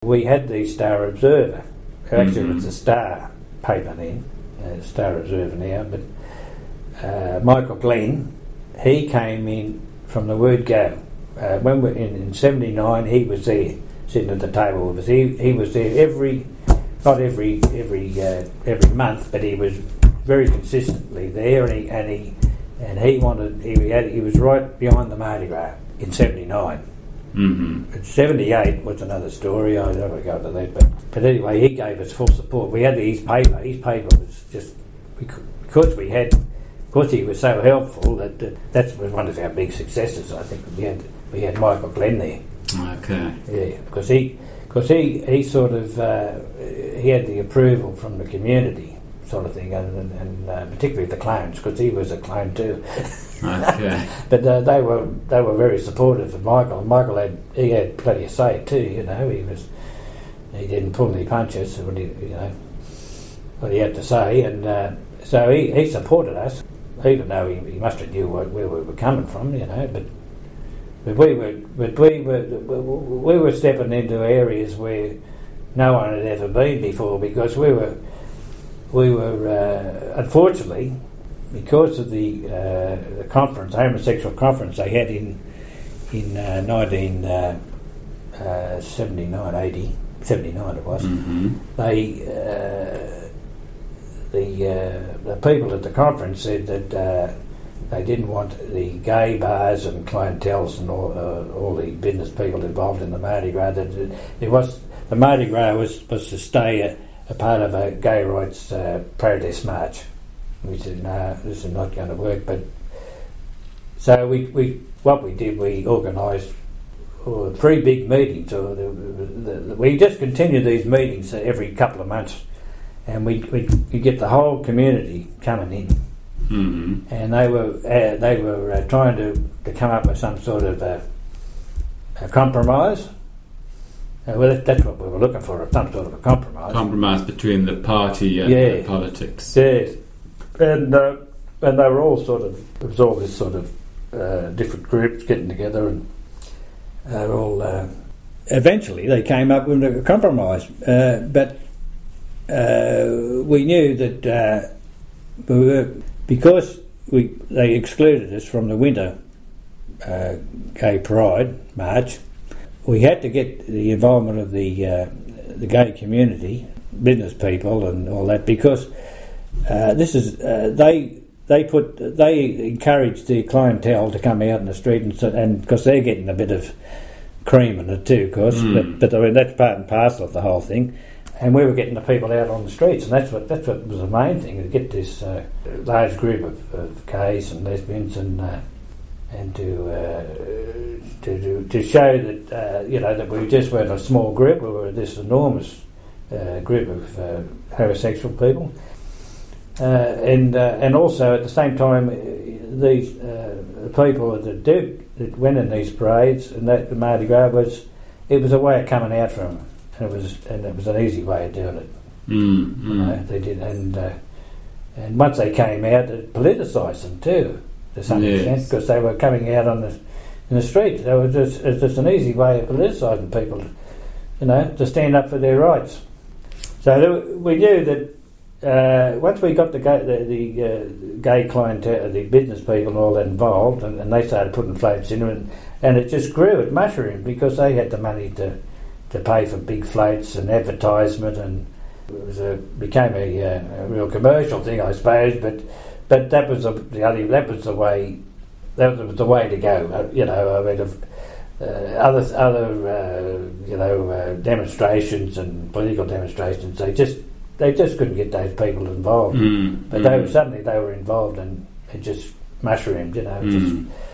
We had the Star Observer. Actually, it was the Star paper then, Star Observer now, but Michael Glenn, he came in from the word go. When we in 79, he was there, sitting at the table with us. He was there not every month, but he was very consistently there, and he was right behind the Mardi Gras in 79. But 78 was another story. I don't want to go into that, but anyway, he gave us full support. We had his paper. His paper was just because he was so helpful that was one of our big successes. I think we had Michael Glenn there. Okay. Yeah, because he sort of he had the approval from the community, sort of thing, and particularly the clones, because he was a clone too. Okay. But they were very supportive of Michael. Michael had plenty of say too. He didn't pull any punches. What he had to say, and so he supported us, even though he must have knew where we were coming from. But we were stepping into areas where no one had ever been before, because we were unfortunately, because of the conference, the homosexual conference they had in 1979, 80, 79 it was. The people at the conference said that they didn't want the gay bars and clientels and all the business people involved in the Mardi Gras. The Mardi Gras was to stay a part of a gay rights protest march. We said, no, this is not going to work. But so we organised 3 big meetings. We just continued these meetings every couple of months, and we get the whole community coming in. And they were trying to come up with some sort of a compromise. Well, that's what we were looking for, some sort of a compromise. Compromise between the party and the politics. Yes, and they were all it was all this sort of different groups getting together, and they were all. Eventually, they came up with a compromise, but we knew that because they excluded us from the winter gay pride march. We had to get the involvement of the gay community, business people, and all that, because they encouraged the clientele to come out in the street, and because they're getting a bit of cream in it too, of course. But I mean, that's part and parcel of the whole thing. And we were getting the people out on the streets, and that's what was the main thing, to get this large group of gays and lesbians and to show that that we just weren't a small group. We were this enormous group of homosexual people, and also at the same time these people that went in these parades and that the Mardi Gras was a way of coming out from them, and it was an easy way of doing it. They did, and once they came out, it politicised them too, to some extent, because they were coming out in the street. It's just an easy way of politicising people, to stand up for their rights. So we knew that once we got the gay clientele, the business people and all that involved, and they started putting floats in, and it just grew, it mushroomed, because they had the money to pay for big floats and advertisement, and it became a real commercial thing, I suppose. But that was the way to go. Other demonstrations and political demonstrations, they just couldn't get those people involved. But they were involved, and it just mushroomed.